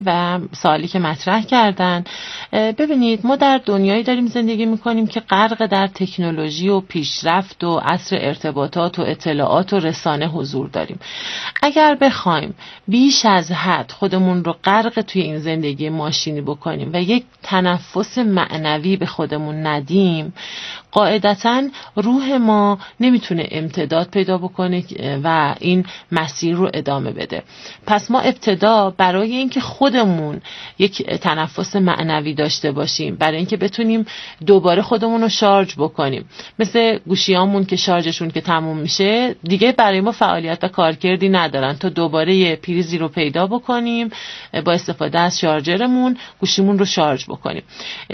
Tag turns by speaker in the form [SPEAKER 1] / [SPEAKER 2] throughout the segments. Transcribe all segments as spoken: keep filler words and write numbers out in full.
[SPEAKER 1] و سوالی که مطرح کردن، ببینید ما در دنیایی داریم زندگی میکنیم که غرق در تکنولوژی و پیشرفت و عصر ارتباطات و اطلاعات و رسانه حضور داریم. اگر بخوایم بیش از حد خودمون رو غرق توی این زندگی ماشینی بکنیم و یک تنفس معنوی به خودمون ندیم، قاعدتاً روح ما نمیتونه امتداد پیدا بکنه و این مسیر رو ادامه بده. پس ما ابتدا برای اینکه خودمون یک تنفس معنوی داشته باشیم، برای اینکه بتونیم دوباره خودمون رو شارژ بکنیم، مثل گوشیامون که شارژشون که تموم میشه دیگه برای ما فعالیت و کارکردی ندارن تا دوباره یه پریزی رو پیدا بکنیم با استفاده از شارژرمون گوشیمون رو شارژ بکنیم.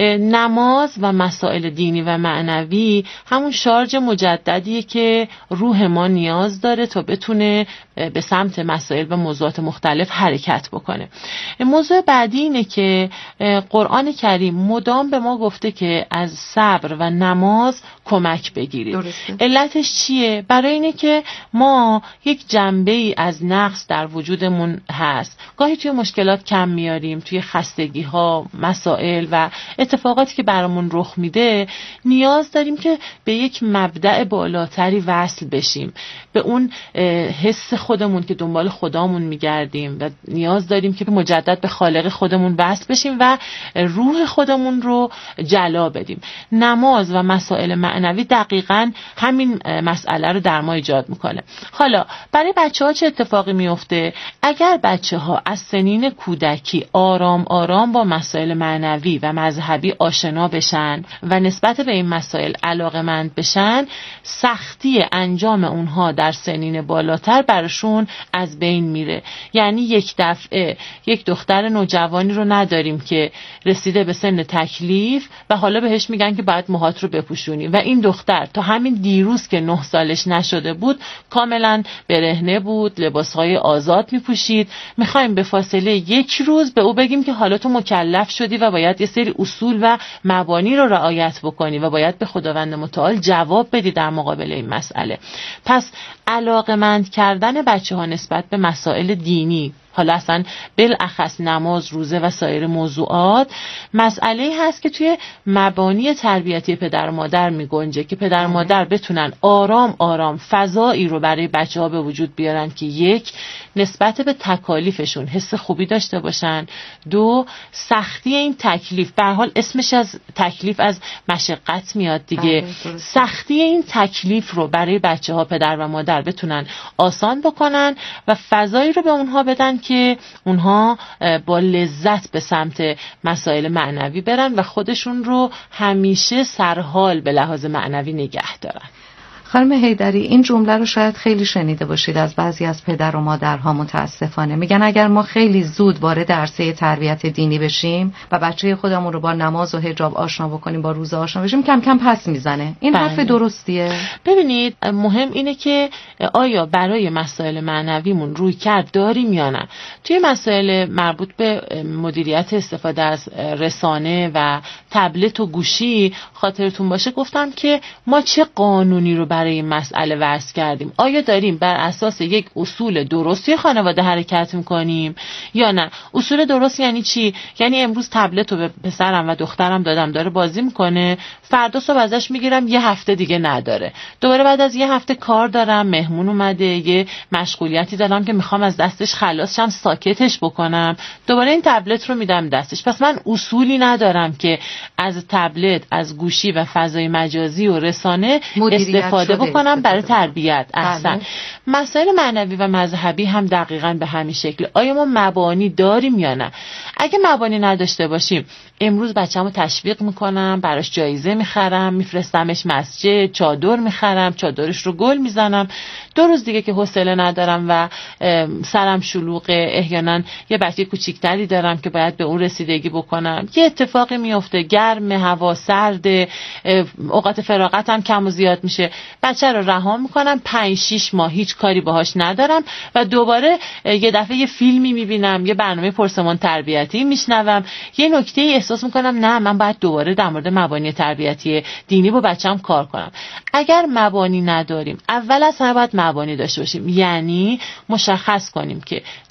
[SPEAKER 1] نماز و مسائل دینی و معنوی همون شارژ مجددیه که روح ما نیاز داره تا بتونه به سمت مسائل و موضوعات مختلف حرکت بکنه. موضوع بعدی اینه که قرآن کریم مدام به ما گفته که از صبر و نماز کمک بگیرید. درسته. علتش چیه؟ برای اینه که ما یک جنبه‌ای از نقص در وجودمون هست. گاهی توی مشکلات کم میاریم، توی خستگی ها، مسائل و اتفاقاتی که برامون رخ میده نیاز داریم که به یک مبدأ بالاتری وصل بشیم، به اون حس خودمون که دنبال خدامون میگردیم و نیاز داریم که مجدد به خالق خودمون وصل بشیم و روح خودمون رو جلا بدیم. نماز و مسائل معنوی دقیقاً همین مسئله رو در ما ایجاد میکنه. حالا برای بچه‌ها چه اتفاقی میفته؟ اگر بچه‌ها از سنین کودکی آرام آرام با مسائل معنوی و مذهبی آشنا بشن و نسبت به این مسائل علاقه‌مند بشن، سختی انجام اونها در سنین بالاتر براشون از بین میره. یعنی یک دفعه یک دختر نوجوانی رو نداریم که رسیده به سن تکلیف و حالا بهش میگن که باید موهات رو بپوشونی و این دختر تا همین دیروز که نه سالش نشده بود کاملا برهنه بود، لباسهای آزاد میپوشید. میخوایم به فاصله یک روز به او بگیم که حالا تو مکلف شدی و باید یه سری اصول و مبانی رو رعایت بکنی و باید به خداوند متعال جواب بدی در مقابل این مسئله. پس علاقه‌مند کردن بچه‌ها نسبت به مسائل دینی، حالا اصلا بالاخص نماز، روزه و سایر موضوعات، مسئله هست که توی مبانی تربیتی پدر و مادر می گنجه که پدر و مادر بتونن آرام آرام فضایی رو برای بچه ها به وجود بیارن که یک، نسبت به تکالیفشون حس خوبی داشته باشن، دو، سختی این تکلیف، به هر حال اسمش از تکلیف از مشقت میاد دیگه، سختی این تکلیف رو برای بچه ها پدر و مادر بتونن آسان بکنن و فضایی رو به اونها بدن که اونها با لذت به سمت مسائل معنوی برن و خودشون رو همیشه سرحال به لحاظ معنوی نگه دارن.
[SPEAKER 2] خانم حیدری، این جمله رو شاید خیلی شنیده باشید از بعضی از پدر و مادرها. متاسفانه میگن اگر ما خیلی زود وارد عرصه تربیت دینی بشیم و بچه خودمون رو با نماز و حجاب آشنا بکنیم، با روزه آشنا بشیم، کم کم پس میزنه. این
[SPEAKER 1] بله.
[SPEAKER 2] حرف درستیه؟
[SPEAKER 1] ببینید، مهم اینه که آیا برای مسائل معنویمون روی کرد داریم یا نه. توی مسائل مربوط به مدیریت استفاده از رسانه و تبلت و گوشی خاطرتون باشه گفتم که ما چه قانونی رو برای این مسئله وضع کردیم. آیا داریم بر اساس یک اصول درستی خانواده حرکت میکنیم یا نه؟ اصول درست یعنی چی؟ یعنی امروز تبلت رو به پسرم و دخترم دادم، داره بازی میکنه، فردا صبح ازش میگیرم یه هفته دیگه نداره، دوباره بعد از یه هفته کار دارم، مهمون اومده، یه مشغولیتی دارم که میخوام از دستش خلاص شم، ساکتش بکنم، دوباره این تبلت رو میدم دستش. پس من اصولی ندارم که از تبلت، از گوشی و فضای مجازی و رسانه استفاده بکنم برای تربیت. احسن. مسائل معنوی و مذهبی هم دقیقاً به همین شکل. آیا ما مبانی داریم یا نه؟ اگه مبانی نداشته باشیم، امروز بچه‌مو تشویق میکنم، براش جایزه میخرم، میفرستمش مسجد، چادر میخرم، چادرش رو گل میزنم، دو روز دیگه که حوصله ندارم و سرم شلوغه، احیانا یه بچه کوچیکتری دارم که باید به اون رسیدگی بکنم، یه اتفاقی میفته، گرم، هوا سرده، اوقات فراغتم کم و زیاد میشه، بچه رو رها میکنم، پنج شیش ماه هیچ کاری باهاش ندارم و دوباره یه دفعه یه فیلمی میبینم، یه برنامه پرسمان تربیتی میشنوم، یه نکته احساس میکنم نه من باید دوباره در مورد مبانی تربیتی دینی با بچه‌م کار کنم. اگر مبانی نداریم، اول از همه باید مبانی داشته باشیم، یعنی مشخص کنیم که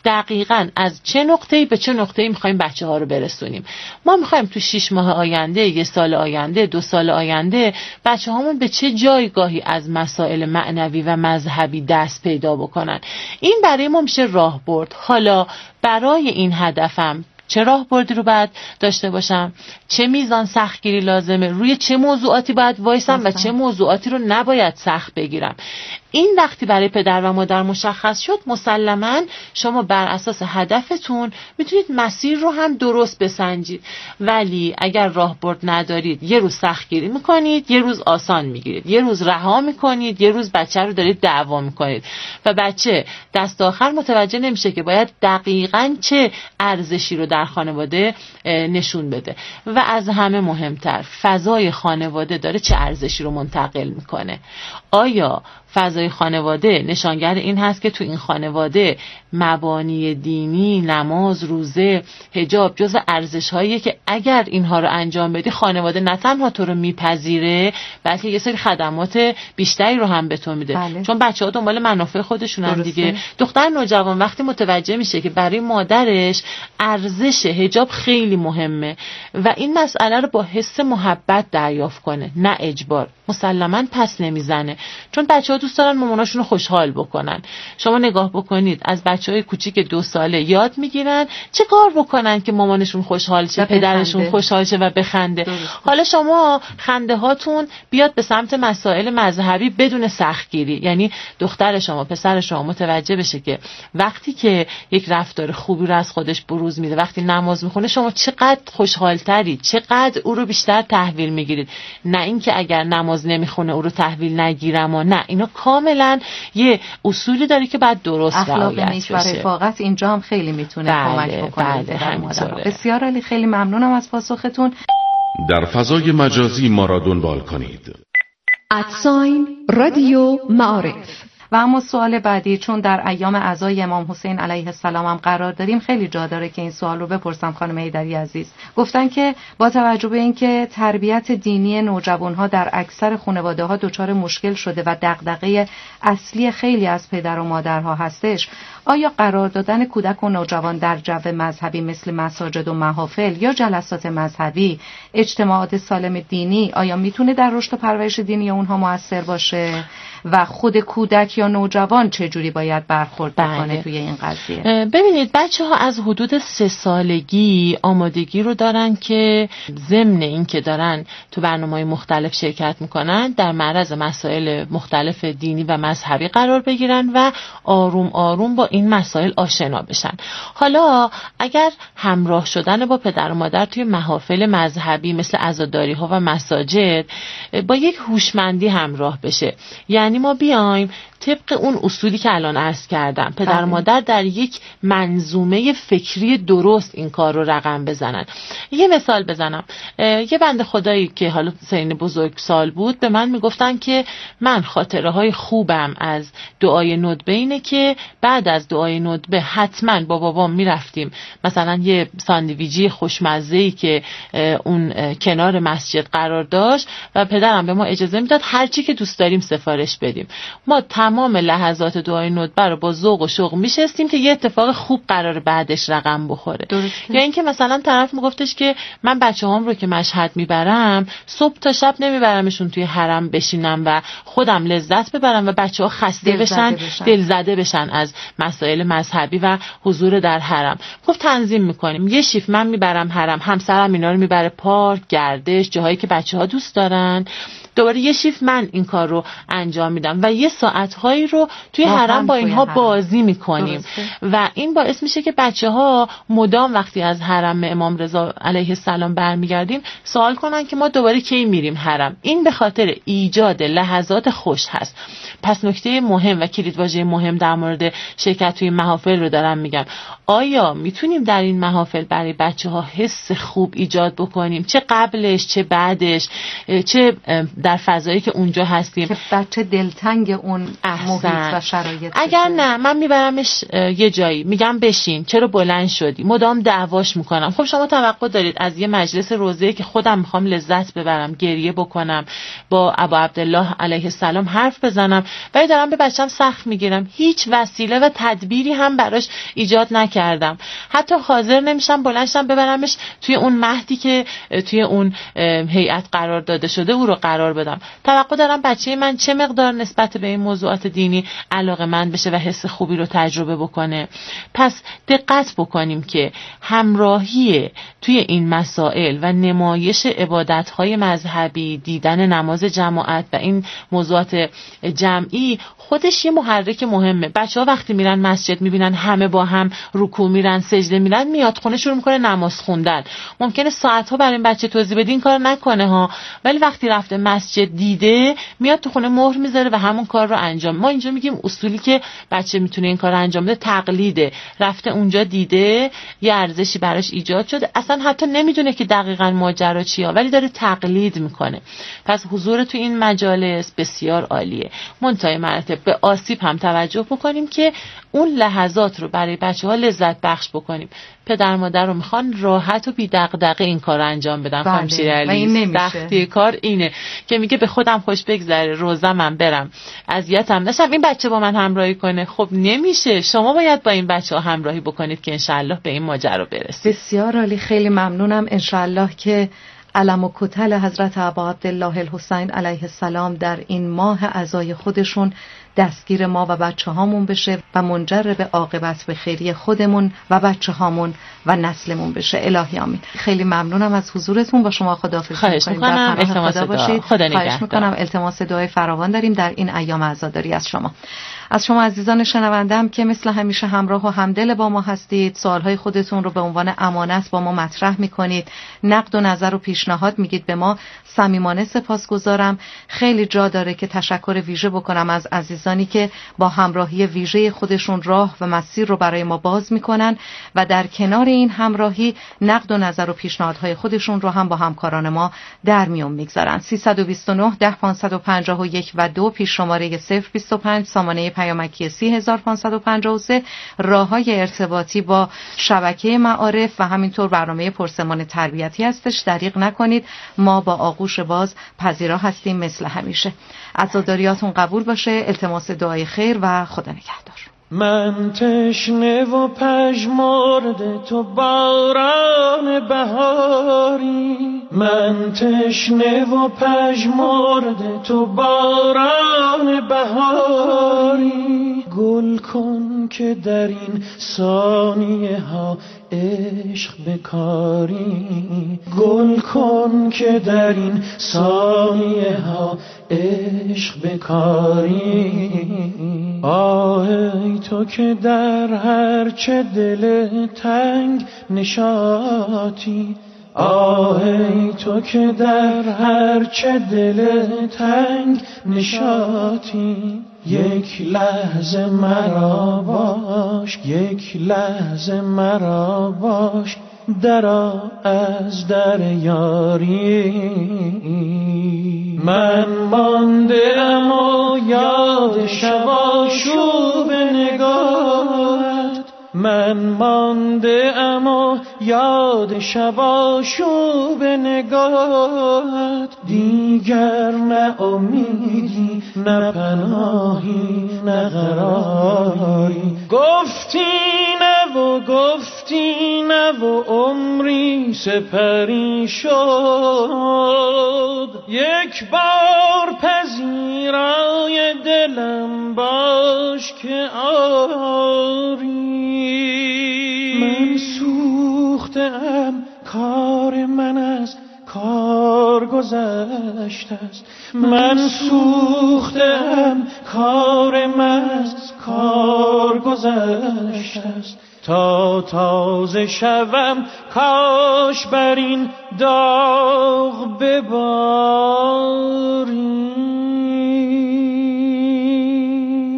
[SPEAKER 1] دقیقاً از چه نقطه‌ای به چه نقطه‌ای می‌خوایم بچه‌ها رو برسونیم. ما می‌خوایم تو شش ماه آینده، یک سال آینده، دو سال آینده بچه‌هامون به چه جایگاهی از مسائل معنوی و مذهبی دست پیدا بکنن. این برای ما میشه راهبرد. حالا برای این هدفم چه راهبردی رو باید داشته باشم، چه میزان سختگیری لازمه، روی چه موضوعاتی باید وایسم و چه موضوعاتی رو نباید سخت بگیرم. این وقتی برای پدر و مادر مشخص شد، مسلماً شما بر اساس هدفتون میتونید مسیر رو هم درست بسنجید. ولی اگر راهبرد ندارید، یه روز سختگیری میکنید، یه روز آسان میگیرید، یه روز رها میکنید، یه روز بچه رو دارید دعوا میکنید و بچه دست آخر متوجه نمیشه که باید دقیقاً چه ارزشی رو در خانواده نشون بده. و از همه مهمتر، فضای خانواده داره چه ارزشی رو منتقل میکنه. آیا فضای خانواده نشانگر این هست که تو این خانواده مبانی دینی، نماز، روزه، حجاب جزو ارزش‌هاییه که اگر اینها رو انجام بدی خانواده نه تنها تو رو میپذیره بلکه یه سری خدمات بیشتری رو هم به تو میده. بله. چون بچه‌ها دنبال منافع خودشونن دیگه. دختر نوجوان وقتی متوجه میشه که برای مادرش ارزش حجاب خیلی مهمه و این مسئله رو با حس محبت دریافت کنه، نه اجبار، مسلماً پس نمیزنه. چون بچه‌ها دوست دارن ماماناشون رو خوشحال بکنن. شما نگاه بکنید از بچه‌های کوچیک دو ساله یاد میگیرن چه کار بکنن که مامانشون خوشحال شه، پدرشون خوشحال شه و بخنده. درسته. حالا شما خنده هاتون بیاد به سمت مسائل مذهبی بدون سختگیری، یعنی دختر شما، پسر شما متوجه بشه که وقتی که یک رفتار خوبی رو از خودش بروز میده، وقتی نماز میخونه، شما چقدر خوشحال‌ترید، چقدر او رو بیشتر تحویل میگیرید. نه اینکه اگر نماز نمیخونه او رو تحویل نگیرم و نه، اینا کاملا یه اصولی داره که بعد درست
[SPEAKER 2] رعایت بشه. اخلاق نیک و رفاقت اینجا هم خیلی میتونه بله، کمک بکنه.
[SPEAKER 1] بله، همینطوره.
[SPEAKER 2] بسیار عالی، خیلی ممنونم از پاسختون.
[SPEAKER 3] در فضای مجازی ما را دنبال کنید.
[SPEAKER 2] ادساین رادیو معارف. و اما سوال بعدی، چون در ایام عزای امام حسین علیه السلام هم قرار داریم، خیلی جا داره که این سوال رو بپرسم. خانم حیدری عزیز گفتن که با توجه به اینکه تربیت دینی نوجوانها در اکثر خانواده‌ها دچار مشکل شده و دغدغه اصلی خیلی از پدر و مادرها هستش، آیا قرار دادن کودک و نوجوان در جو مذهبی مثل مساجد و محافل یا جلسات مذهبی، اجتماعات سالم دینی، آیا میتونه در رشد و پرورش دینی اونها موثر باشه و خود کودک یا نوجوان چجوری باید برخورد بکنه بله. توی این قضیه؟
[SPEAKER 1] ببینید بچه ها از حدود سه سالگی آمادگی رو دارن که ضمن این که دارن تو برنامه‌های مختلف شرکت میکنن، در معرض مسائل مختلف دینی و مذهبی قرار بگیرن و آروم آروم با این مسائل آشنا بشن. حالا اگر همراه شدن با پدر و مادر توی محافل مذهبی مثل عزاداری ها و مساجد با یک هوشمندی همراه بشه، یعنی ما بیایم طبق اون اصولی که الان عرض کردم، پدر و مادر در یک منظومه فکری درست این کار رو رقم بزنن. یه مثال بزنم، یه بنده خدایی که حالا سین بزرگ سال بود به من میگفتن که من خاطره های خوبم از دعای ندبه اینه که بعد از دعای ندبه حتما با بابام میرفتیم مثلا یه ساندویجی خوشمزه‌ای که اون کنار مسجد قرار داشت و پدرم به ما اجازه میداد هر چی که دوست داریم سفارش بدیم. ما تمام لحظات دعای ندبه رو با ذوق و شوق میشستیم که یه اتفاق خوب قرار بعدش رقم بخوره. درسته. یا اینکه مثلا طرف میگفتش که من بچه‌هام رو که مشهد میبرم صبح تا شب نمیبرمشون توی حرم بشینم و خودم لذت ببرم و بچه‌ها خسته دل بشن بشن. دل زده بشن از مسائل مذهبی و حضور در حرم. گفت تنظیم میکنیم، یه شیف من میبرم حرم، همسرم اینا رو میبره پارک، گردش، جاهایی که بچه‌ها دوست دارن، دوباره یه شیف من این کار رو انجام میدم و یه ساعت‌هایی رو توی حرم با اینها بازی میکنیم و این باعث میشه که بچه‌ها مدام وقتی از حرم امام رضا علیه السلام برمیگردیم سوال کنن که ما دوباره کی میریم حرم. این به خاطر ایجاد لحظات خوش هست. پس نکته مهم و کلیدواژه مهم در مورد شرکت توی محافل رو دارم میگم. آیا میتونیم در این محافل برای بچه‌ها حس خوب ایجاد بکنیم، چه قبلش چه بعدش، چه در فضایی که اونجا هستیم
[SPEAKER 2] که بچه دلتنگ اون محیط و شرایط.
[SPEAKER 1] اگر نه من میبرمش یه جایی میگم بشین، چرا بلند شدی، مدام دعواش میکنم. خب شما توقع دارید از یه مجلس روزه که خودم میخوام لذت ببرم، گریه بکنم، با ابا عبدالله علیه السلام حرف بزنم، ولی دارم به بچم سخت میگیرم، هیچ وسیله و تدبیری هم براش ایجاد نکردم، حتی حاضر نمیشم بلندشم ببرمش توی اون مهدی که توی اون هیئت قرار داده شده او رو قرار بدم. توقع دارم بچه من چه مقدار نسبت به این موضوعات دینی علاقه‌مند بشه و حس خوبی رو تجربه بکنه. پس دقت بکنیم که همراهی توی این مسائل و نمایش عبادت‌های مذهبی، دیدن نماز جماعت و این موضوعات جمعی خودش یه محرک مهمه. بچه‌ها وقتی میرن مسجد میبینن همه با هم رکوع میرن، سجده میرن، میاد خونه شروع میکنه نماز خوندن. ممکنه ساعت‌ها برای این بچه توضیح بدین کار نکنه ها، ولی وقتی رفته مسجد دیده میاد تو خونه مهر میذاره و همون کار رو انجام. ما اینجا میگیم اصولی که بچه میتونه این کار رو انجام بده تقلیده. رفته اونجا دیده، یه ارزشی براش ایجاد شده، اصلا حتی نمیدونه که دقیقاً ماجرا چیه، ولی داره تقلید میکنه. پس حضور تو این مجالس بسیار عالیه. منتهای مراتب به آسیب هم توجه بکنیم که اون لحظات رو برای بچه‌ها لذت بخش بکنیم. پدر مادر رو میخوان راحت و بی دغدغه این کار رو انجام بدن. خانم شیرعلی سختی کار اینه که میگه به خودم خوش بگذره، روزمم برم، اذیتم نشم، این بچه با من همراهی کنه. خب نمیشه، شما باید با این بچه‌ها همراهی بکنید که انشالله به این ماجرا برسید.
[SPEAKER 2] بسیار عالی، خیلی ممنونم. انشالله که علم و کتل حضرت ابا عبدالله الحسین علیه السلام در این ماه عزای خودشون دستگیر ما و بچه هامون بشه و منجر به عاقبت به خیری خودمون و بچه هامون و نسلمون بشه. الهی آمین. خیلی ممنونم از حضورتون. با شما خداحافظی
[SPEAKER 1] خواهش میکنم. التماس دعا. خدا
[SPEAKER 2] خواهش میکنم. التماس دعای فراوان داریم در این ایام عزاداری از شما. از شما عزیزان شنوندم که مثل همیشه همراه و همدل با ما هستید، سوالهای خودتون رو به عنوان امانت با ما مطرح میکنید، نقد و نظر و پیشنهاد میگید به ما، صمیمانه سپاسگزارم. خیلی جا داره که تشکر ویژه بکنم از عزیزانی که با همراهی ویژه خودشون راه و مسیر رو برای ما باز میکنن و در کنار این همراهی نقد و نظر و پیشنهادهای خودشون رو هم با همکاران ما در میون میگذارن. سیصد و بیست و نه ده پانصد و پنجاه و یک و دو پیش شماره صفر بیست و پنج سامانه پیامکی سی هزار و پانصد و پنجاه و سه راههای ارتباطی با شبکه معارف و همینطور برنامه پرسمان تربیتی هستش. دریغ نکنید، ما با آغوش باز پذیرا هستیم مثل همیشه. عزاداریاتون قبول باشه. التماس دعای خیر و خدا نگهدار.
[SPEAKER 4] من تشنه و پژمرده تو باران بهاری، من تشنه و پژمرده تو باران بهاری، گل کن که در این ثانیه ها عشق بکاری، گل کن که در این ثانیه ها عشق بکاری. آه ای تو که در هر چه دل تنگ نشاطی، آه ای تو که در هر چه دل تنگ نشاطی، یک لحظه مرا باش، یک لحظه مرا باش، درآ از در یاری. من مانده‌ام و یاد شب آشوب نگاهت، من مانده‌ام و یاد شب آشوب نگاهت، دیگر نه امیدی نه پناهی نه قراری. گفتی نه و گفتی نه و عمری سپری شد، یک بار پذیرای دلم باش که آری. من سوختم، کار من از کار گذشته است، من سوختم، کار من از کار گذشته است. تا تازه شوم کاش بر این داغ بباری.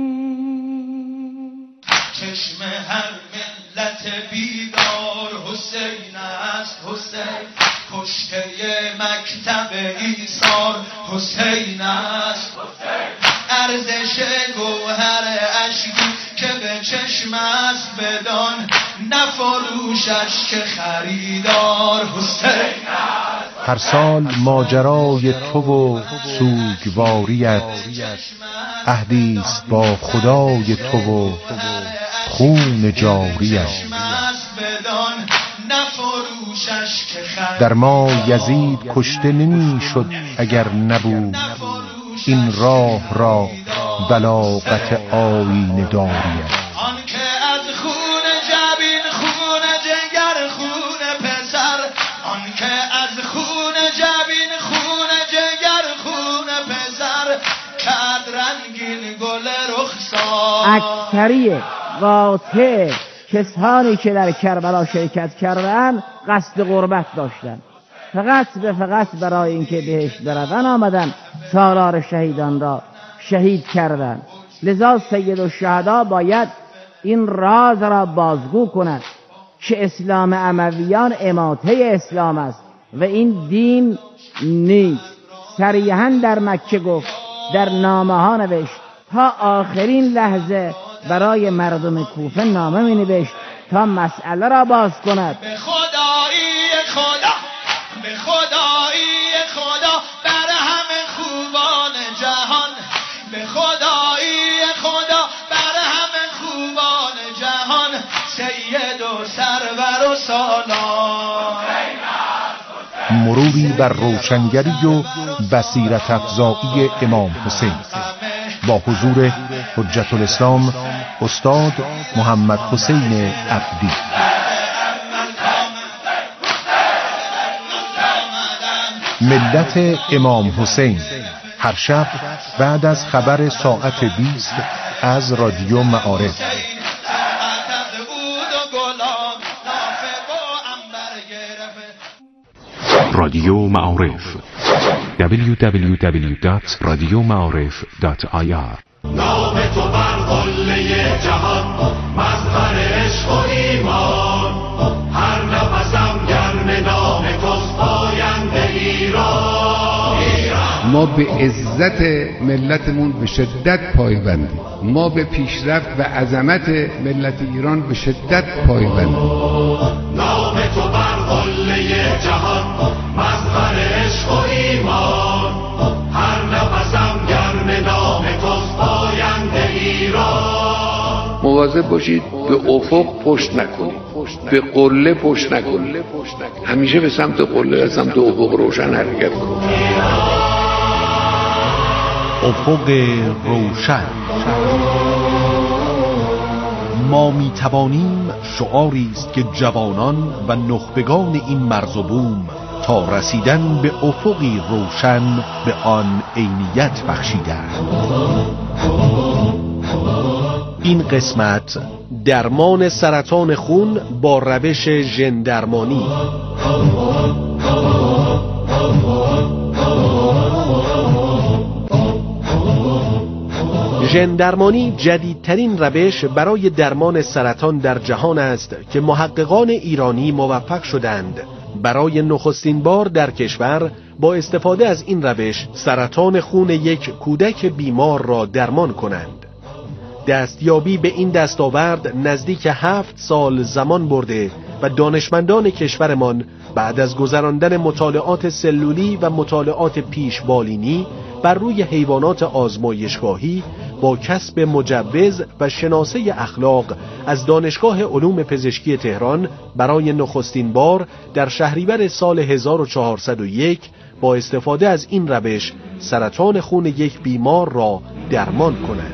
[SPEAKER 4] چشم هر ملت بیدار حسین
[SPEAKER 5] حسین است حسین کشته مکتب ایثار حسین است ارزش گوهر اشکی که به چشم است بدان نفروشش که خریدار حسین است.
[SPEAKER 6] هر سال ماجرای تو و سوگواریت عهدی است با خدای تو و خون جاریت. در ما یزید کشته نمی شد اگر نبود این راه را بلاغت آیین داریت.
[SPEAKER 5] آنکه از خون جبین خون جگر خون پسر آنکه از خون جبین خون جگر خون پسر کرد رنگین گل رخسار.
[SPEAKER 7] اکثری قاطع کسانی که در کربلا شرکت کردند قصد غربت داشتند، فقط به فقط برای اینکه بهشت بروند آمدن سالار شهیدان را شهید کردند. لذا سید الشهدا باید این راز را بازگو کند که اسلام امویان اماته اسلام است و این دین نیست. صریحاً در مکه گفت، در نامه ها نوشت، تا آخرین لحظه برای مردم کوفه نامه می نوشت تا مسئله را باز کند.
[SPEAKER 5] به خدایی خدا به خدایی خدا بر همه خوبان جهان به خدایی خدا بر همه خوبان جهان سید و سرور و سالار.
[SPEAKER 6] مروری بر روشنگری و بصیرت افزایی امام حسین با حضور حجت الاسلام استاد محمد حسین عبدی. ملت امام حسین هر شب بعد از خبر ساعت بیست از رادیو معارف.
[SPEAKER 3] رادیو معارف دبلیو دبلیو دبلیو دات رادیو معارف دات آی آر.
[SPEAKER 8] نام تو بر قله جهان مظهر عشق و ایمان، هر نفسم گرم نام توست پاینده ایران.
[SPEAKER 9] ما به عزت ملتمون به شدت پایبندیم، ما به پیشرفت و عظمت ملت ایران به شدت پایبندیم.
[SPEAKER 8] نام تو بر قله جهان مظهر عشق و ایمان، هر نفسم گرم نام توست پاینده ایران.
[SPEAKER 9] مواظب باشید به افق پشت نکنید، به قله پشت نکنید، همیشه به سمت قله و سمت افق روشن حرکت کنید.
[SPEAKER 6] افق روشن. ما می توانیم شعاری است که جوانان و نخبگان این مرز و بوم تا رسیدن به افقی روشن به آن عینیت بخشیدند. این قسمت درمان سرطان خون با روش ژندرمانی. ژندرمانی جدیدترین روش برای درمان سرطان در جهان است که محققان ایرانی موفق شدند برای نخستین بار در کشور با استفاده از این روش سرطان خون یک کودک بیمار را درمان کنند. دستیابی به این دستاورد نزدیک هفت سال زمان برده و دانشمندان کشورمان بعد از گذراندن مطالعات سلولی و مطالعات پیشبالینی بر روی حیوانات آزمایشگاهی با کسب مجوز و شناسه اخلاق از دانشگاه علوم پزشکی تهران برای نخستین بار در شهریور سال هزار و چهارصد و یک با استفاده از این روش سرطان خون یک بیمار را درمان کنند.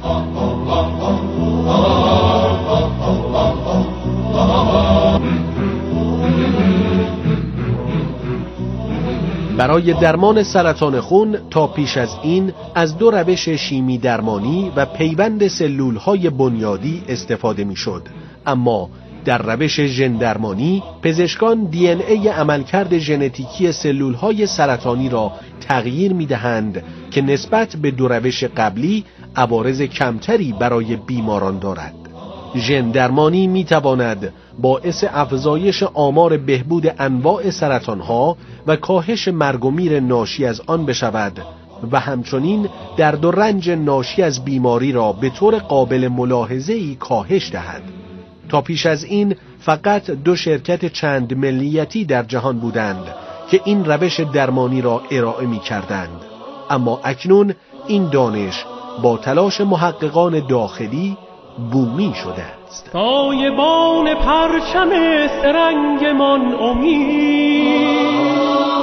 [SPEAKER 6] برای درمان سرطان خون تا پیش از این از دو روش شیمی درمانی و پیوند سلول‌های بنیادی استفاده می‌شد، اما در روش ژندرمانی پزشکان دی ان ای عملکرد ژنتیکی سلول‌های سرطانی را تغییر می‌دهند که نسبت به دو روش قبلی عوارض کمتری برای بیماران دارد. ژن درمانی می تواند باعث افزایش آمار بهبود انواع سرطانها و کاهش مرگ و میر ناشی از آن بشود و همچنین درد و رنج ناشی از بیماری را به طور قابل ملاحظه‌ای کاهش دهد. تا پیش از این فقط دو شرکت چند ملیتی در جهان بودند که این روش درمانی را ارائه می کردند، اما اکنون این دانش با تلاش محققان داخلی بومی شده است.
[SPEAKER 4] سایبان پرچم سرنگمان امید،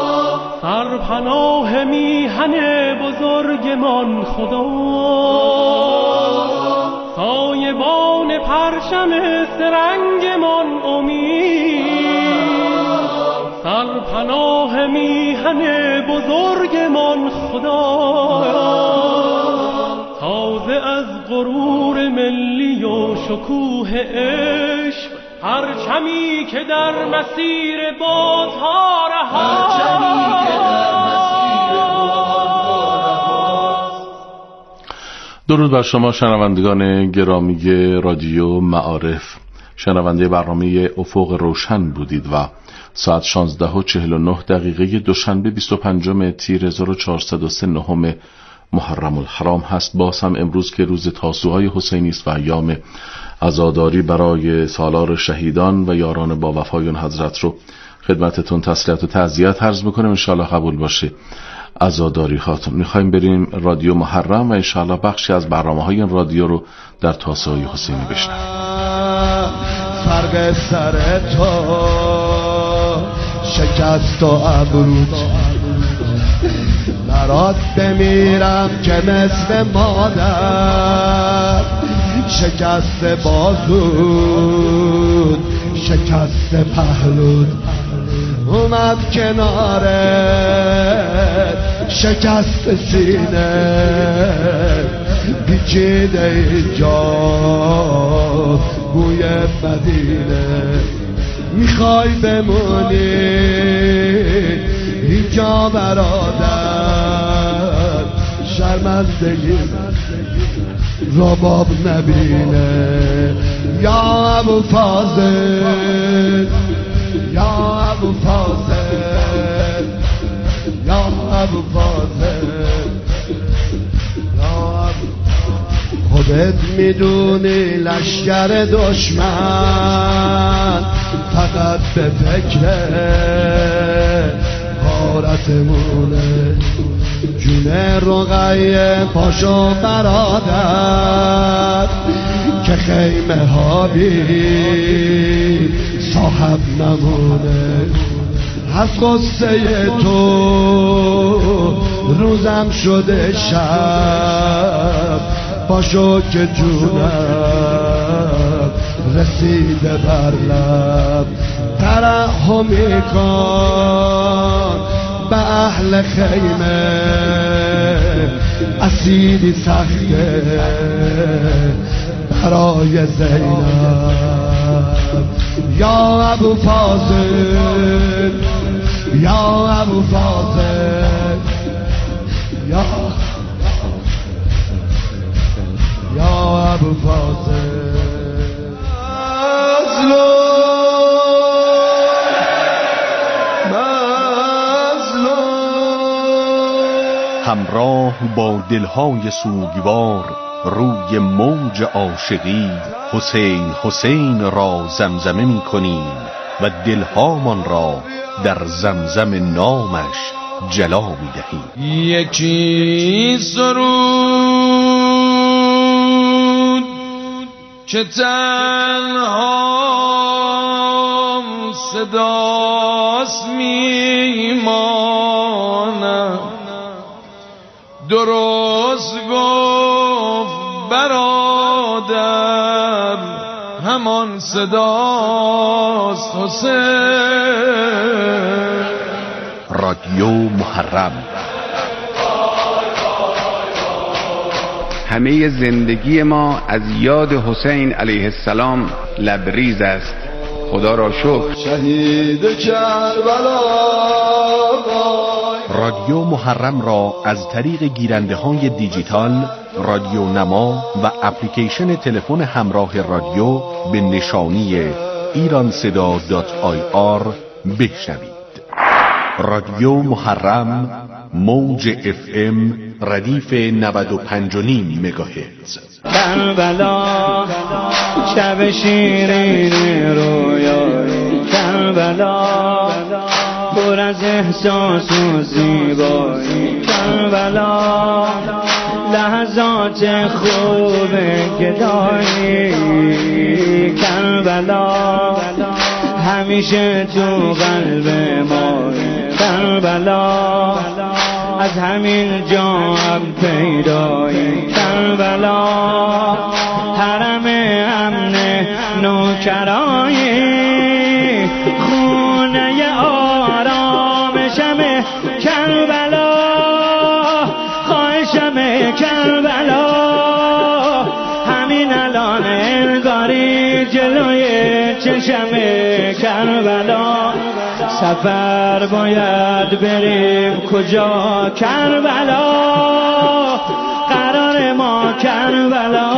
[SPEAKER 4] سرپناه میهن بزرگمان خدا. سایبان پرچم سرنگمان امید، سرپناه میهن بزرگمان خدا. تازه از غرور ملی و شکوه عشق، پرچمی که در مسیر بادها رهاست.
[SPEAKER 10] درود بر شما شنوندگان گرامی رادیو معارف. شنونده برنامه افق روشن بودید و ساعت شانزده و چهل و نه دقیقه دوشنبه بیست و پنجم تیر هزار و چهارصد و سه نهم محرم الحرام هست. باز هم امروز که روز تاسوعای حسینی است و ایام عزاداری برای سالار شهیدان و یاران با وفای اون حضرت رو خدمتتون تسلیت و تعزیت عرض میکنم. انشاءالله قبول باشه عزاداری هاتون. میخوایم بریم رادیو محرم و انشاءالله بخشی از برنامه های این رادیو رو در تاسوعای حسینی بشنویم.
[SPEAKER 5] فرق سر تو شکست و ابروت، برات بمیرم که مثل مادر. شکست بازود، شکست پهلود، اومد کنارت. شکست سینه پیچیده جا بوی مدینه. میخوای بمونی اینجا برادر، شرمندگی رباب نبینه. یا ابو فاضل، یا ابو فاضل، یا ابو فاضل، یا ابو. خودت میدونی لشکر دشمن فقط به فکر غارتمونه. جون رقیه پاشو برادر که خیمه ها بی صاحب نمونه. از قصه تو روزم شده شب، پاشو که جونم رسیده بر لب. ترحمی کن به اهل خیمه، اسیری سخته برای زینب. یا ابو فاضل، یا ابو فاضل، یا یا ابو فاضل.
[SPEAKER 6] همراه با دلهای سوگوار روی موج عاشقی، حسین حسین را زمزمه می کنیم و دلهامان را در زمزم نامش جلا می دهیم.
[SPEAKER 11] یکی سرود که تنها صداست میمانم، درست گفت برادر همان صداست حسین.
[SPEAKER 6] رادیو محرم.
[SPEAKER 9] همه زندگی ما از یاد حسین علیه السلام لبریز است. خدا را شکر.
[SPEAKER 5] شهید کربلا.
[SPEAKER 6] رادیو رادیو محرم را از طریق گیرنده های دیجیتال، رادیو نما و اپلیکیشن تلفن همراه رادیو به نشانی ایران صدا دات آی آر بشنوید. رادیو محرم، موج اف ام ردیف نود و پنج و نیم مگاهرتز.
[SPEAKER 12] کربلا شب شیرین رویایی، کربلا پر از احساس و زیبایی، کربلا لحظات خوب گدایی، کربلا همیشه تو قلب ما، کربلا از همین جا هم پیدایی، کربلا حرم امن نوکرایی، خونه آرامشم کربلا، خواهشم کربلا، همین الان انگاری جلوی چشم کربلا. سفر باید بریم کجا کربلا، قرار ما کربلا،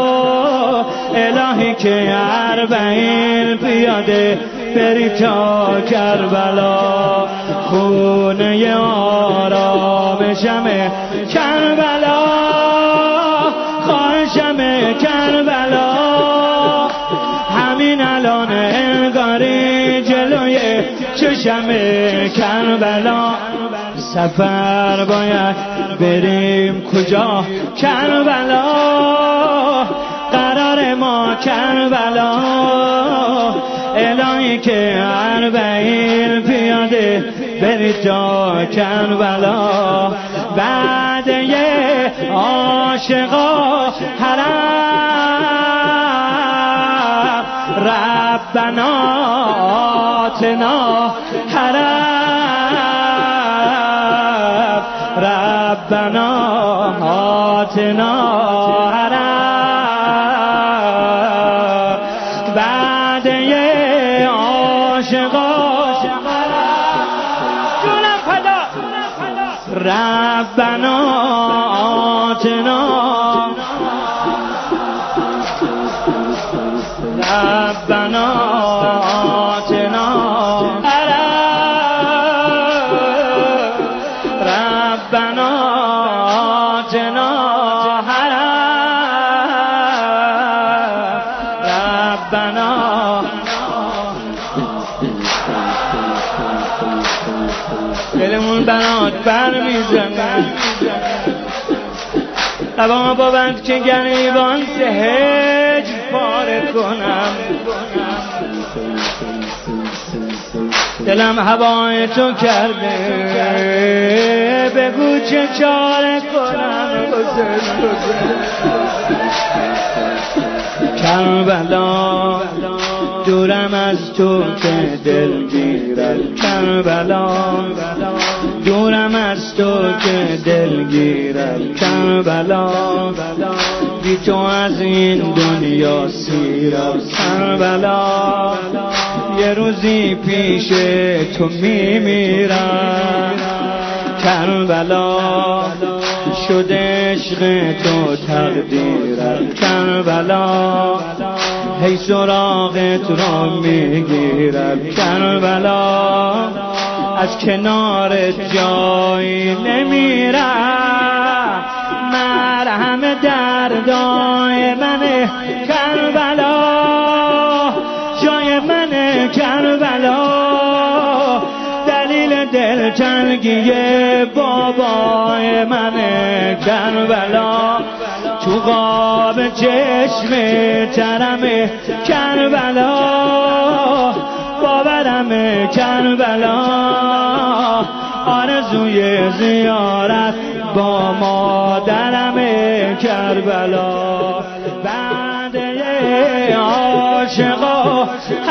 [SPEAKER 12] الهی که اربعین پیاده بری تا کربلا، خونه آرامشم کربلا، خواهشم کربلا، همین الان انگاری جلوی چشم کربلا. سفر باید بریم کجا کربلا، قرار ما کربلا، الهی که اربعین پیاده بری تا کربلا. بعد یه عاشقا حرم، ربنا آتنا حرم، ربنا آتنا حرم. بعد یه عاشقا جونم فدا، ربنا آتنا، ربنا آتنا حرم، ربنا آتنا حرم، ربنا. دلمون برات بر میزنه، لبامو با بند که گریبان سهج پاره کنم، دلم هوای تو کرده، بگو چه چاره کنم. کربلا دورم از تو که دل گیرد، کربلا دورم از تو که دل گیرد، کربلا بی تو از این دنیا سیرم، کربلا یه روزی پیش تو میمیرم، کربلا شده عشق تو تقدیرم، کربلا هی سراغت را میگیرم، کربلا از کنارت جایی نمیرم، مرهم دردای منه کربلا، جای منه کربلا، دلیل دلتنگی بابای منه کربلا، تو قاب چشم ترم کربلا، باورم کربلا، آرزوی زیارت با مادرم کربلا. بعد یه عاشقا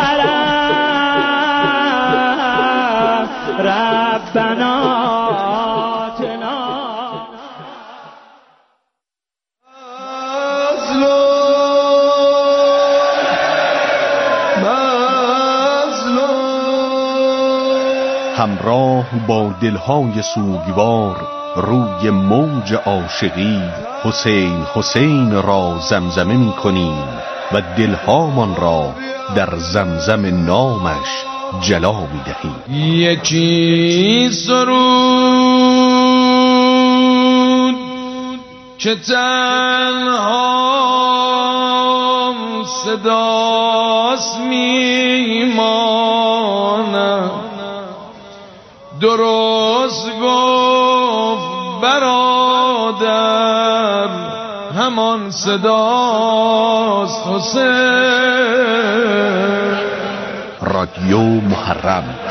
[SPEAKER 12] حرم، ربنا آتنا.
[SPEAKER 6] همراه با دلهای سوگوار روی موج عاشقی حسین حسین را زمزمه می کنیم و دلهامان را در زمزم نامش جلا می دهیم.
[SPEAKER 11] یکی سرود که تنها صداست میماند، درست گفت برادر همان صداست حسین.
[SPEAKER 6] رادیو محرم